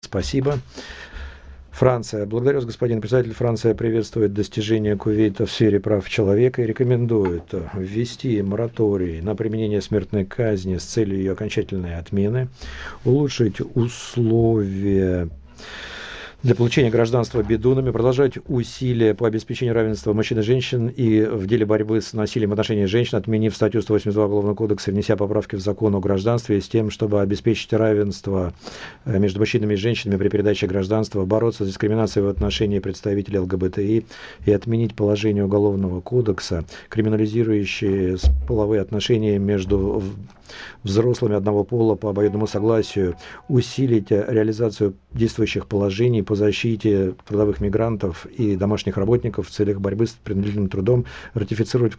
Спасибо. Франция. Благодарю вас, господин председатель. Франция приветствует достижения Кувейта в сфере прав человека и рекомендует ввести мораторий на применение смертной казни с целью ее окончательной отмены, улучшить условия для получения гражданства бедунами, продолжать усилия по обеспечению равенства мужчин и женщин и в деле борьбы с насилием в отношении женщин, отменив статью 182 Уголовного кодекса, внеся поправки в закон о гражданстве с тем, чтобы обеспечить равенство между мужчинами и женщинами при передаче гражданства, бороться с дискриминацией в отношении представителей ЛГБТИ и отменить положение Уголовного кодекса, криминализирующие половые отношения между взрослыми одного пола по обоюдному согласию, усилить реализацию действующих положений по защите трудовых мигрантов и домашних работников в целях борьбы с принудительным трудом, ратифицировать